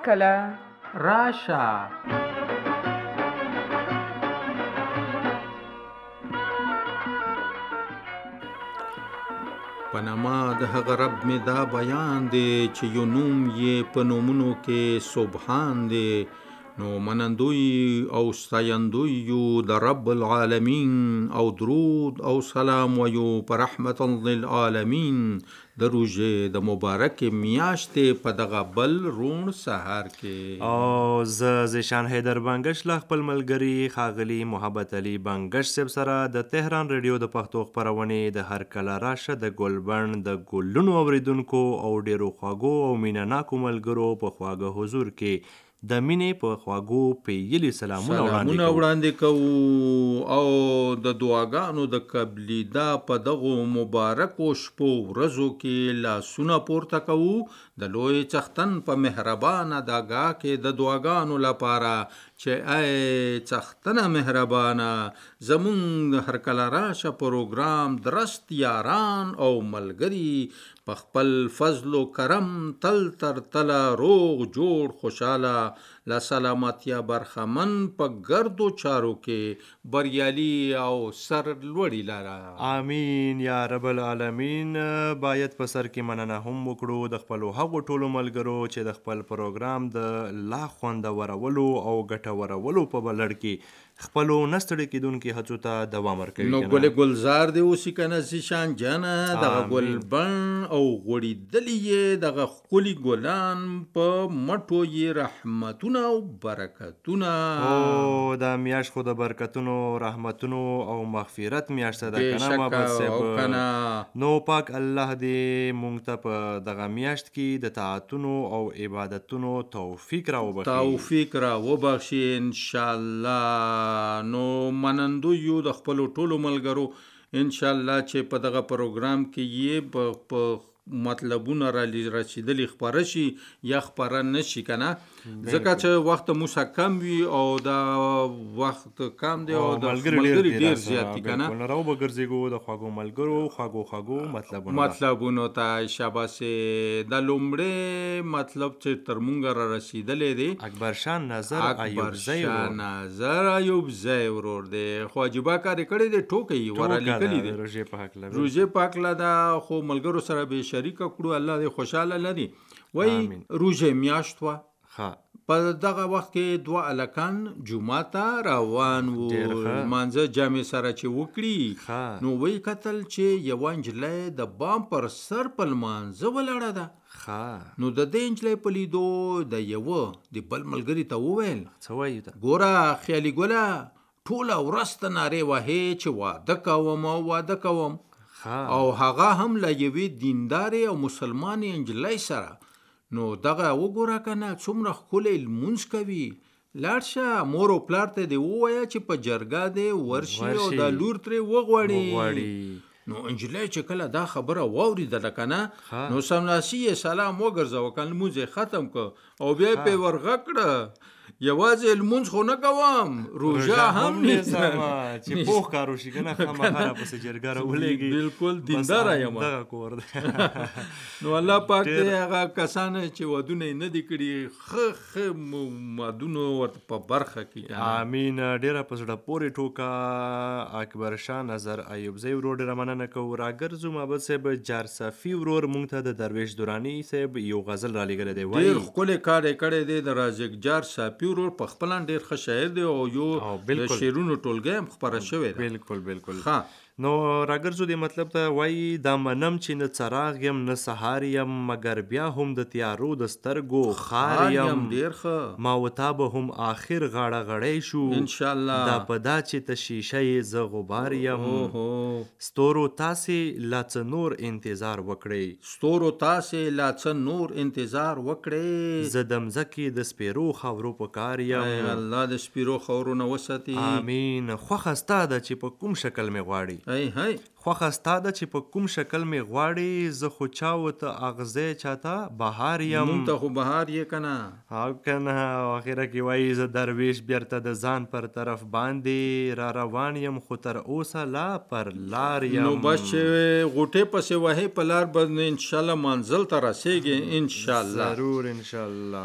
کله راشه. پنما د هغه رب می دا بیان دی چې یو نوم یې په نومونو کې سبحان دی. نو منندوی او ستایندوی یو د رب العالمین او درود او سلام ویو پر رحمت للعالمین د روژې د مبارک میاشتې په دغه بل روڼ سهار کې. او زه زیشان حیدر بنګش له خپل ملګري ښاغلي محبت علي بنګش صاحب سره د تهران ریډیو د پښتو خپرونې د هر کله راشه د ګلبڼ د ګلونو اوریدونکو او ډیرو خواږو او مینه ناکو ملګرو په خواږه حضور کې د مینې په خواږو پیلي سلامونه وړاندې کوو او د دعاګانو د قبلیدا په دغو مبارکو شپو ورځو کې لاسونه پورته کوو د لوی څښتن په مهربانه درګاه کې د دعاګانو لپاره چې ای څښتنه مهربانه زمونږ د هر کله راشه پروګرام درست یاران او ملګري په خپل فضل و کرم تل تر تله روغ جوړ خوشاله لا سلامتیا برخمن په ګردو چارو کې بریالي او سر لوړي لاره. آمین یا رب العالمین. باید په سر کې مننه هم وکړو د خپلو هغو ټولو ملګرو چې د خپل پروګرام د لا خوندورولو او ګټورولو په بلړ کې خپلو نستړي کیدونکي هڅو ته دوام ورکوي. نو ګل ګلزار دی اوسې کنه زیشان جانه دغه ګلبڼ او غوړېدلي یې دغه ښکلي ګلان په مټو یې رحمتونه او برکتونه. او دا میاشت خو د برکتونو رحمتونو او مغفرت میاشت ده کنه محمد صاحب. نو پاک الله دې مونږ ته په دغه میاشت کې د طاعتونو او عبادتونو توفیق را وبخښي انشاءالله. نو منندو یو د خپلو ټولو ملګرو انشاءالله چې په دغه پروګرام کې یې په مطلبونه را رسیدلی خپاره شي یا خپاره نشي کنه ځکه چې وخت موسه کم وي او دا وخت کم دی او د ملګري ډیر زیات دي کنه راو بګرځيګو د خواږو ملګرو خواږو مطلبونو ته شاباسه د لومړی مطلب چې تر مونږ را رسیدلې دی اکبر شان نظر ایوب زئی ورور دی خواجبا کار کړی دی ټوکې ورا لیکلی دی روزه پاک لا دا خو ملګرو سره به شریکه کړو الله دې خوشاله لري. وای روزه میاشت وا په دغه وخت کې دوه الکان جمعه ته روان وو مانځه جامع سره چې وکړي نو وای قتل چې یو انجلې د بام پر سر په مانځه ولاړه ده. نو د دې انجلې په لیدو د یو د بل ملګری ته وویل څه وایي ته ګوره خیالي ګوله ټوله ورځ ته نارې وهې چې واده کوم او هغه هم له یوې دیندارې او مسلمانې انجلۍ سره. نو دغه وګوره کنه څومره ښکلی لمونځ کوي لاړ شه مور او پلار ته دې ووایه چې په جرګه دې ورشي او دا لور ترې وغواړي. نو انجلۍ چې کله دا خبره واورېدله کنه نو سملاسي یې سلام وګرځوه کنه لمونځ یې ختم کړ او بیا یې پې ورغه کړه یوازې لمونځ خو نه کوم روژه هم نیسم چې پوخ کارو شي کنه خامخا راپسې جرګه راولېږي بالکل دینداره یم دغه کور دی. نو الله پاک دې هغه کسان چې ودونه نه دي کړي ښه ودونه ورته په برخه کې امین. ډیره په زړه پورې ټوکه اکبر شاه نظر ایوب زئی ورور ډیره مننه کوو. راګرځو محمد صاحب جارصافي ورور مونږ ته د درویش دراني صاحب یو غزل را لېږلی دی. ډېر ښکلی کار یې کړی دی د رازق جارصافي ورور په خپل ډیر ښه شاعر دی او یو د شعرونو ټولګی هم خپره شوی دی. بالکل نو راګرځو دې مطلب ته وایي دا منم چې نه څراغ یم نه سهار یم مګر بیا هم د تیارو د سترګو خار یم ډیر ښه ما وتا به هم آخر غاړه غړی شو انشاءالله دا په دا چې ته شیشه یې زه غبار یم ستورو تاسې لا څه نور انتظار وکړئ زه د مځکې د سپیرو خاورو په کار یم الله د سپیرو خاورو نه وساتي امین. خوښه ستا ده چې په کوم شکل مې غواړي خوښه ستا ده چې په کوم شکل مې غواړي زه خو چاو ته اغزی چاته بهار یم مونږ ته خو بهار یې کنه اخره کې وایي زه درویش بیرته د ځان پر طرف باندې را روان یم خو تر اوسه لا پر لار یم. نو بس چې غوټې پسې وهې په لار باندې انشاءالله منزل ته رسېږي انشاءالله ضرور انشاءالله.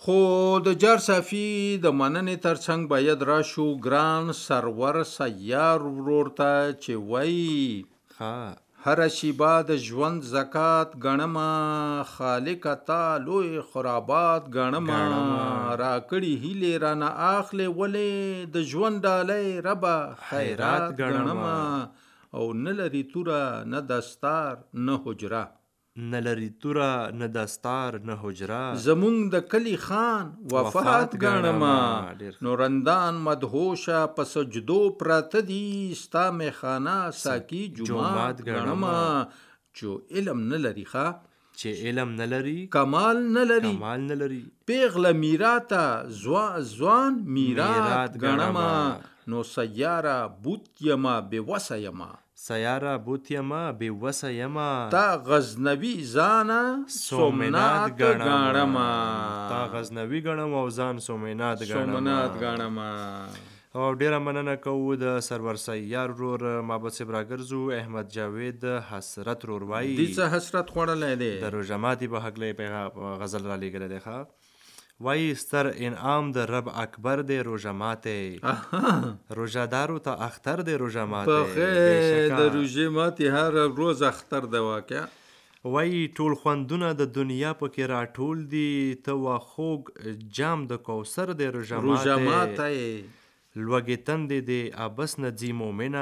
خو د جار صافي د مننې ترڅنګ باید راشو ګران سرور سیار ورور ته چې وایي هر شیبه د ژوند زکات ګڼمه خالق تا لوی خرابات ګڼمه راکړي هیلې رانه اخلي ولې د ژوند ډالۍ ربه خیرات ګڼمه او نه لري توره نه دستار نه حجره نه لري توره نه دستار نه حجره زمونږ د کلی خان وفات ګڼمه نورندان مدهوشه په سجدو پراته دي ستا میخانه ساقي جومات ګڼمه چې علم نه لري چې علم نه لري کمال نه لري پیغله میراته ځوان میرات ګڼمه نو سیاره بوت یما بېوسه یما سیاره بوت یما بېوسه یما تا غزنوي ځانه سومنات ګڼمه تا غزنوي ګڼم او ځان سومنات ګڼم او ډیره مننه کوو د سرور سیار ورور مابد صاحب راګرځو احمد جاوید حسرت ورور وایي دې څه حسرت خوړلی دی د روژه ماتي په هکله غزل را لیږلی دی ښه وایي ستر انعام د رب اکبر دی روژه ماتې روژهدارو ته اختر دی روژه ماتې په خیر د روژې ماتې هر روز اختر دی واقع وایي ټول خوندونه د دنیا پکې راټول دي ته خوږ جام د کوثر دی روژه ماتې لوږې تندې دی ابس نه ځي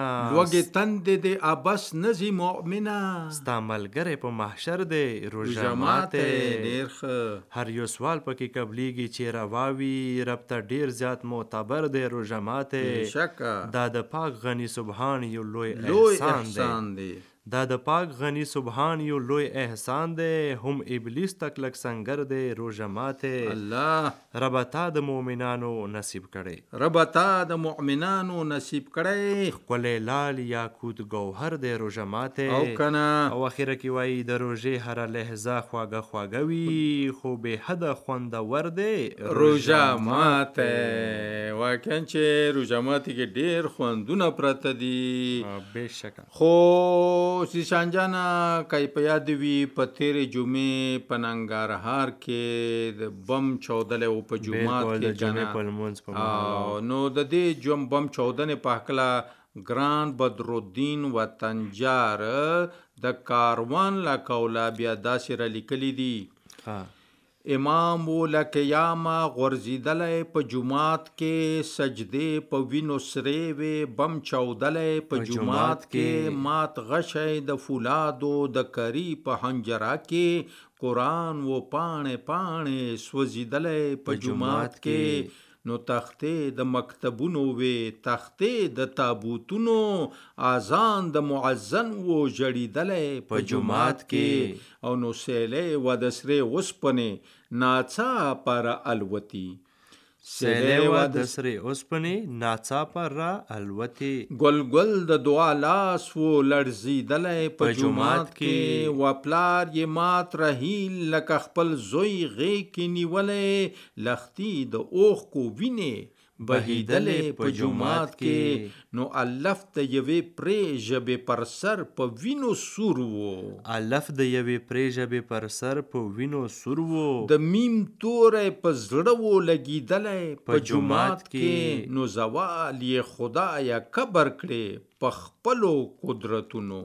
مؤمنه ستا ملګری په محشر دی روژه ماتې هر یو سوال پکې قبلیږي چې رواوي رب ته ډیر زیات معتبر دی روژه ماتې دا د پاک غني سبحان یو لوی احسان دی دا د پاک غني سبحان یو لوی احسان دی هم ابلیس تک لک سنگر دی روژه ماتې الله رب تا د مؤمنانو نصیب کړي ښکلی لال یاقوت ګوهر دی روژه ماتې او کنه او اخره کې وایي د روژې هره لحظه خواږه وي خو بې حده خوندور دی روژه ماتې واقعا چې روژه ماتې کې ډېر خوندونه پرته دي بېشکه خو سیشان جانا کای په یاد وي په تیرې جمعې په ننګرهار کې د بم چودلې او په جومات کې جنا نو د دې بم چودنې په هکله ګران بدرالدین وطنجار د کاروان لا کولا بیا داسې را لیکلي دي امام و لکیاما غورځېدلی په جومات کې سجدې په وینو سرې وې بم چودلی په جومات کې مات غشی د فولادو د کری په حنجره کې قرآن و پاڼې سوځېدلی په جومات کې نو تختې د مکتبونو وې تختې د تابوتونو اذان د معزن و جړېدلی په جومات کې او نو سیلی و د سرې اوسپنې ناڅاپه را الوتي سیلی و د سرې اوسپنې ناڅاپه را الوتي ګل د دعا لاس و لړزېدلی په جومات کې و پلار یې مات رهیل لکه خپل زوی غېږ کې نیولی لختي د اوښکو وینې بهیدلې په جومات کې نو الف د یوې پرې ژبې پر سر په وینو سور و د میم توری په زړه و لګېدلی په جومات کې نو زوال یې خدایه کبر کړې په خپلو قدرتونو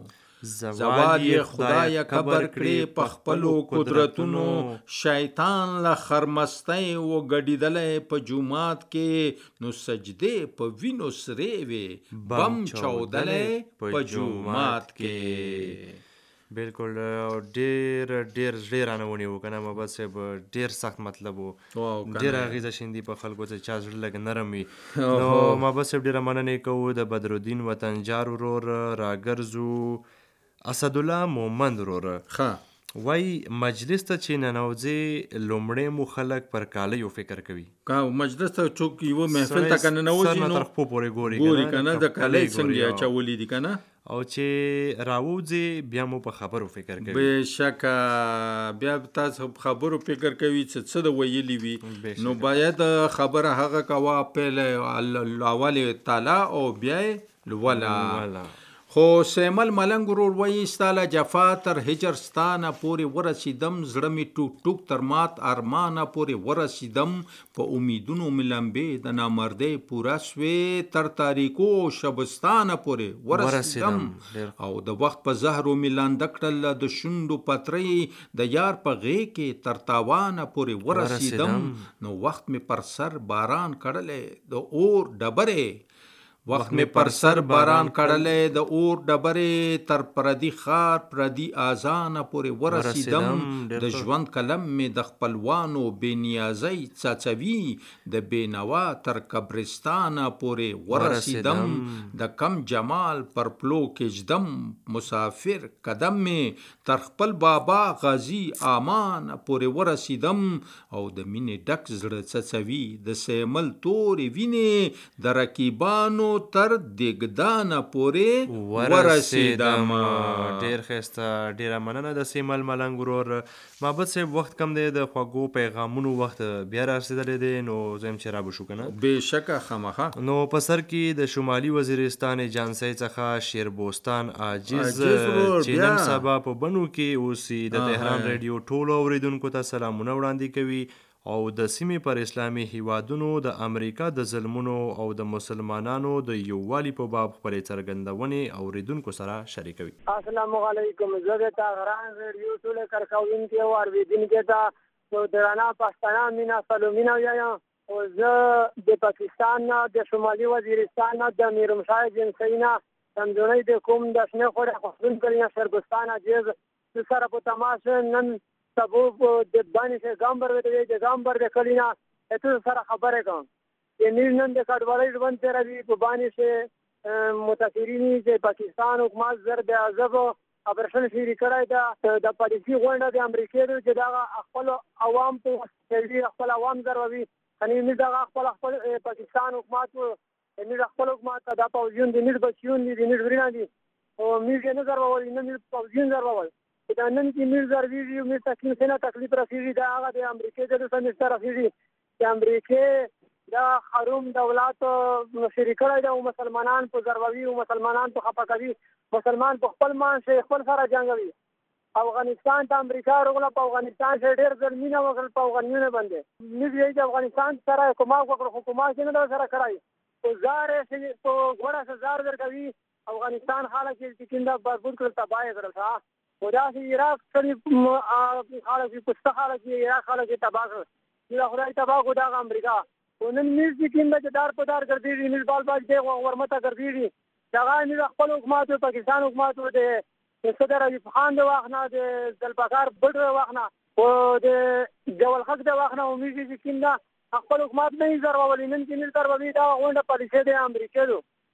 په خپلو قدرتونو شیطان له خرمستی و ګډېدلی په جومات کې نو سجدې په وینو سرې وې بم چودلی په جومات کې بالکل ډیر رانه ونیو کنه مابد صاحب ډیر سخت مطلب و ډیر اغیزه شیندي په خلکو ته چا زړه لږ نرم وي نو مابد صاحب ډیره مننې کوو د بدرالدین وطنجار ورور راګرځو اسدالله مومند ورور وای مجلس ته چې ننوځي لومړی مو خلک پر کالیو فکر کوي مجلس ته څوک یو محفل ته کنه نوځي نو تر خپل پورې ګوري کنه د کالی څنګه چولې دي کنه او چې راوځي بیا مو په خبرو فکر کوي بشکه بیا تاسو خبرو فکر کوي چې څه د ویلي وي نو باید خبره هغه کوا په اول تعالی او بیا لولا خو سیمل ملنګ ورور وایي ستاله جفا تر هجر ستانه پورې ورسېدم، زړه مې ټوک ټوک تر مات ارمانه پورې ورسېدم، په امیدونو مې لمبې د نامردۍ پوره سوې، تر تاریکو شبستانه پورې ورسېدم او د وخت په زهرو مې لانده کړل د شونډو پترۍ، د یار په غېږ کې تر تاوانه پورې ورسېدم، نو وخت مې پر سر باران کړلې د اور ډبرې، وخت مې پر سر باران کړلې د اور ډبرې، تر پردي ښار پردي آذانه پورې ورسېدم، د ژوند قلم مې د خپلوانو بې نیازۍ څڅوي، د بېنوا تر قبرستانه پورې ورسېدم، د کم جمال پر پلو کې ږدم مسافر قدم مې، تر خپل بابا غازي امان پورې ورسېدم، او د مینې ډک زړه څڅوي د سیمل تورې وینې، د رقیبانو تر دګدانه پورې ورسېدم. ډیر ښایسته، ډیره مننه د سیمل ملنګ ورور. محبت صاحب وخت کم دی، د خوږو پیغامونو وخت بیا را رسېدلی دی، نو زه یم چې را به شو که نه؟ بېشکه خامخا. نو په سر کې د شمالي وزیرستان ایجانسۍ څخه شیربوستان عاجز چې نن سبا په بنو کې اوسي، د تهران ریډیو ټولو اورېدونکو ته سلامونه وړاندې کوي او د سیمې پر اسلامي هیوادونو د امریکا د ظلمونو او د مسلمانانو د یووالي په باب خپلې څرګندونې اوریدونکو سره شریکوي. السلام علیکم. زه د تهران ریډیو ټولو کارکوونکي او اوریدونکو ته درنه پښتانه مینا سلامونه وایم. او زه د پاکستان د شمالي وزیرستان د میرمشاه ایجنسۍ نه تمځونی د کوم د شنه خوړه خصوصا کړی شیربوستان عاجز سره په تماس نن سبو د باندې ګامبر د ګامبر د کلینا اته سره خبره کوم. یعنی نن د کډوالۍ ژوند تر دې په باندې چې متاثرین چې پاکستان حکومت زر د عذاب اپریشن شروع کړی دا د پالیسي غونډه د امریکا د دا خپل عوام ته چې خپل عوام زروي، کني نه دا خپل پاکستان حکومت نه خپل حکومت دا پوزیون دي نه بچیون دي نه ورینه دي او میږي نه زروي نه پوزیون زروي دا نن کې میر زروي او میر تکلیف نه تکلیف رسیږي، دا هغه د امریکا د سمستر رسیږي چې امریکا دا حروم دولت شریک کړی دا مسلمانان په زروي او مسلمانان په خپه کوي، مسلمان په خپل مان شي خپل سره جنگوي. افغانستان ته امریکا ورغله، په افغانستان کې ډېر ظلمونه وکړل، په افغانانو باندې موږ د افغانستان سره کومه حکومت نه سره کړای او زار په غوړه زار درکوي. افغانستان حالت چې کیندا بربود کړل، تباہ کړل، او دا چې عراق سړي حالت چې پسته حالت چې عراق حالت چې تباہ کړل، دا خدای تباہ کو دا امریکا او نن موږ چې کیندا چې دار په دار ګرځېږي، موږ بال بال دی ورمته ګرځېږي، دا موږ خپل حکومت پاکستان حکومت د صدر ایوب خان د وخت نه د ذوالفقار بټ وخت نه او د جوال حق د وخت نه موږ چې کیندا خپل حکومت نه زرولې، نن چې موږ تروي دا غونډه پالیسي د امریکا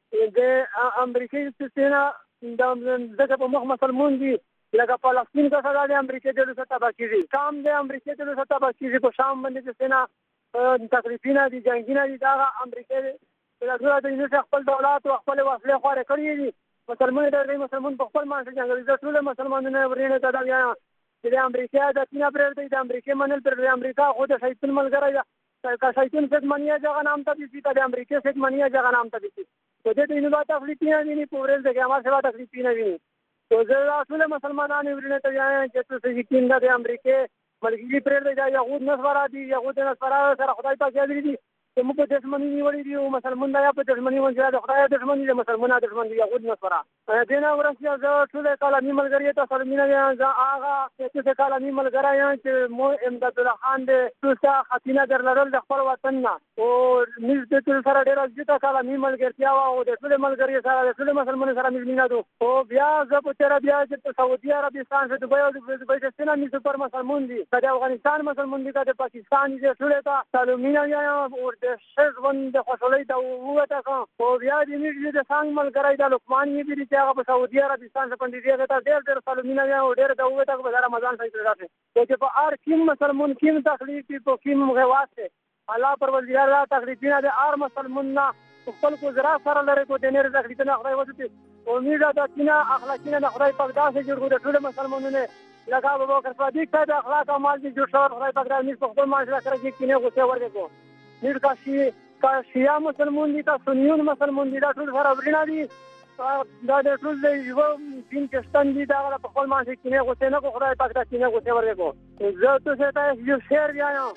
د امریکا سیستم د دغه په مخ مسلمان دي لکه فلسطین کا سزا د امریکا د ستا باکیږي، شام د امریکا د ستا باکیږي، په شام باندې چې سینا تقریبا دي جنگونه دي دا امریکا د دغه خپل دولت او خپل وسله خور کړی دي، مسلمان په خپل مان څخه جنگوي. د ټول مسلمانانو ورینه دا بیا د امریکا د تینا پرې د امریکا منل پر امریکا خو د شیطان ملګری دا کا شیطان څخه منیا ځای نام ته دي چې د امریکا څخه منیا ځای نام ته دي په دې نه واته فلپین دي په ورځ د ما سره د فلپین دي او زه ټول مسلمانانو ورینه ته وایم چې تاسو چې کیندا د امریکا ملګری پرې د یهود نصارا دي، یهود نصارا سره خدای پاک یادري دي چې موږ په دښمنی نیولې دي او مسلمان دا په دښمنی ونځه د خدای دښمنی د مسلمانانو دښمنی یهود نصارا دینه ورسیا زه ټول کلامي ملګری ته سره مینه یم، زه هغه چې کلامي ملګری یم چې مو امداد الله خان د توسا خاتینه درلرل د خپل وطن نه او نږدې تر سره ډیر ځکه کلامي ملګرتیا او د ټول ملګری سره د ټول مسلمان سره مینه دو او بیا زه په تیر بیا چې سعودي عربستان څخه دوی او دوی چې سینا می سپر مسلمان دي، د افغانستان مسلمان دي، د پاکستان دي، ټول ته سلامونه یم او د شزون د خوشالۍ د وته کو او بیا د میږي د څنګه ملګری د لقمان یې بری چې هغه په سعودي عربستان څخه پندې ته ډېر سلامونه یم او ډېر د وته په رمضان څخه راځي چې په هر کیم مسلمان کیم تخلیق په کیم غواته الله پروردگار را تخلیقینه د هر مسلمان نه خپل کو زرا سره لري کو د نړۍ تخلیقینه خدای وته امید ده چې اخلاقینه د خدای پاک داسې جوړ د ټول مسلمانانو لکه ابو بکر صدیق ته د اخلاق او مال دي جوړ شو، خدای پاک د موږ په خپل معاشره سره کې کینه غوسه ورکو نیر کا شیعه مسلمان دي، کا سنیون مسلمان دي، دا ټول سره ورینه دي دا د ټول د یو دین کې ستن دي دا په خپل ماشي کې نه غوته نه خدای پاک ته کې نه غوته ورغو زه ته ته یو شعر بیایم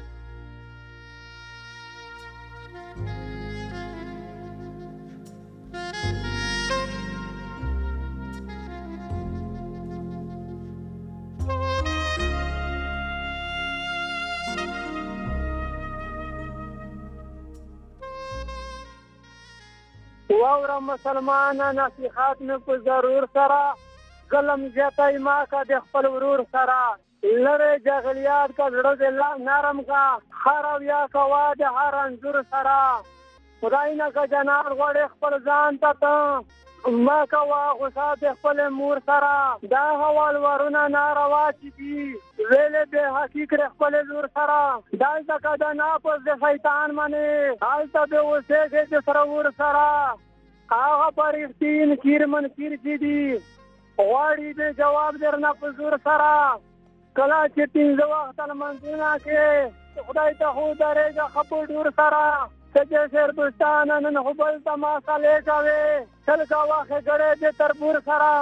واورا مسلمان نصیحت مې په ضرور سره قلم زیاتی ما کا د خپل ورور سره لره جغلیات کا زړه د نرم کا خراویا کوا د هر انزور سره خدای نه کا جنار غوړې خپل ځان ته ما کوا غصه د خپل مور سره دا حوال ورونه ناروا چي دي ویلې به حقیقت خپل لور سره دا ځکه دا ناپوس د شیطان باندې حالت به اوسه د سرور سره هغه پرښتین کیر منکر دي غواړي د جواب درنه په زور سره کله چې پنځه وخت لمونځونه کې خدای ته خو درېږه خپل ډور سره سجه شیر دوستان نن خو بل ته ماسالې کوي تل کا واخې ګړې د تربور سره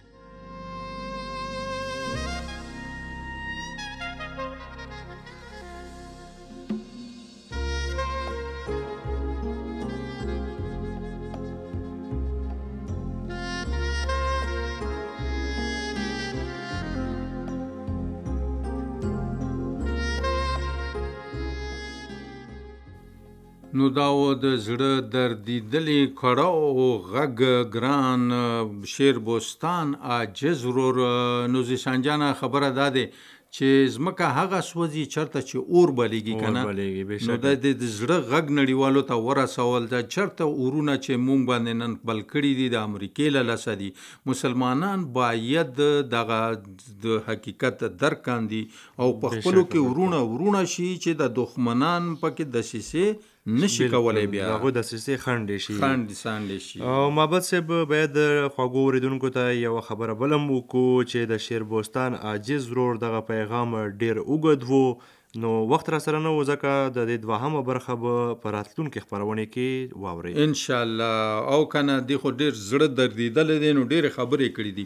نو دا و د زړه دردیدلې کړه او غږ ګران شیر بوستان عاجز ورور نو زیشان جانه خبره داده چې زمکه هغه سوځي چرته چې اور بلیږي کنه نو د زړه غږ نړیوالو ته ورسول دا چرته اورونه چې مونږ باندې نن بل کړي دي د امریکې له لاسه دي مسلمانان باید دغه د حقیقت درک کاندي او په خپلو کې ورونه شي چې د دښمنان پکې دسیسې نشي کولای بیا هغه د سیسې خنډ شي او محبت صاحب باید خواږه اوریدونکو ته یو خبره بلم وکړو چې د شیر بوستان عاجز ورور دغه پیغام ډیر اوږد وو نو وخت را سره نه و ځکه د دې دوهمه برخه به په راتلونکي خپرونې کې واورئ ان شاء الله او کنه دی خو ډیر زړه دردیدل دي نو ډیر خبرې کړې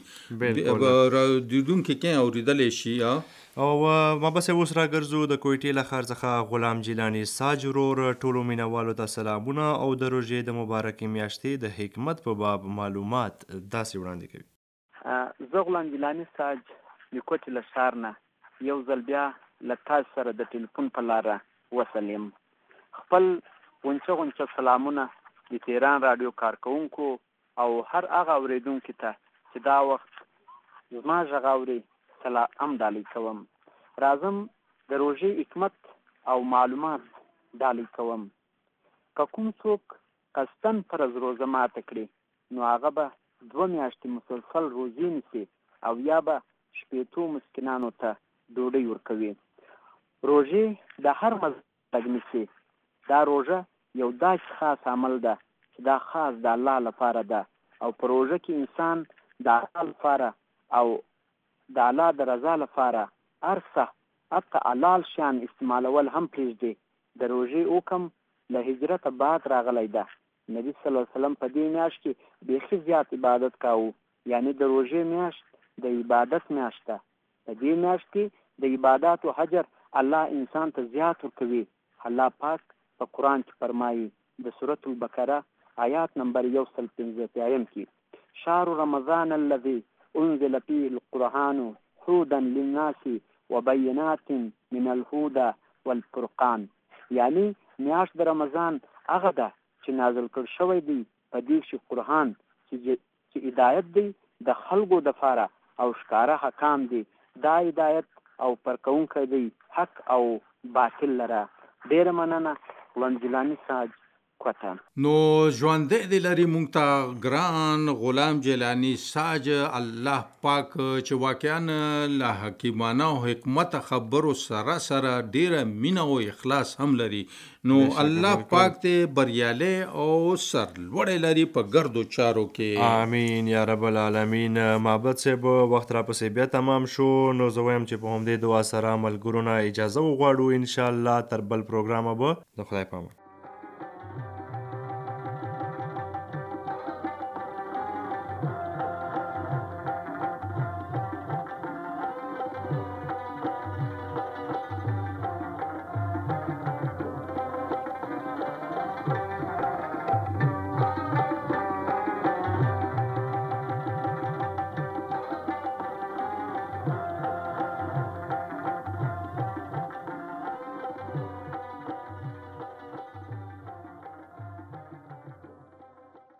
دي دیدونکو کې اوریدلې شي او ما بس اوس راګرځو د کویټې له ښار څخه غلام جیلانی ساج ورور ټولو مینوالو ته سلامونه او د روژې د مبارکې میاشتې د حکمت په باب معلومات داسې وړاندې کوي. زه غلام جیلانی ساج د کوټې له ښار نه یو ځل بیا له تاسو سره د ټلیفون په لاره وصل یم. خپل غونچه سلامونه د تهران راډیو کارکوونکو او هر هغه اورېدونکي ته چې دا وخت زما غږ اوري سلام ډالۍ کوم. راځم د روژې حکمت او معلومات ډالۍ کوم. که کوم څوک قصدن فرض روزه ماته کړي نو هغه به 2 میاشتې مسلسل روزې نیسي او یا به 80 مسکینانو ته ډوډۍ ورکوي. روژې د هر مذهب نیسي. دا روژه یو داسې خاص عمل ده چې دا خاص د الله لپاره ده او په روژه کې انسان د الله لپاره او د الله د رضا لپاره ارسه حتی حلال شیان استعمالول هم پرېږدي. د روژې حکم له هجرت بعد راغلی ده. نبی صلی الله علیه وسلم په دې میاشت کې بیخي زیات عبادت کاوه. یعنی د روژې میاشت د عبادت میاشت ده. په دې میاشت کې د عبادت او حجر الله انسان ته زیات ورکوي. الله پاک په قرآن کې فرمایي د سورة البقره آیات نمبر 155 کې شهر رمضان الذي انزل فيه القرآن هدى للناس وبينات من الهدى والفرقان. یعنی میاشت د رمضان هغه ده چې نازل کړ شوی دی په دې کې قرآن چې هدایت دی د خلکو د لپاره او ښکاره حکام دی. دا هدایت او پرکونکی دی حق او باطل لره. ډېره مننه. غلام جیلانی ساج کوټه. نو ژوندې دی لري مونږ ته ګران غلام جیلانی ساج الله پاک چې واقعا له حکیمانه او حکمت خبرو سره ډیره مینه او اخلاص هم لري. نو الله پاک ته بریالی او سرلوړی لري په ګردو چارو کې. آمین یا رب العالمین. محبت صاحب وخت را پسې بیا تمام شو نو زه وایم چې په همدې دعا سره ملګرو نه اجازه وغواړو ان شاء الله تر بل پروګرامه به د خدای په امان.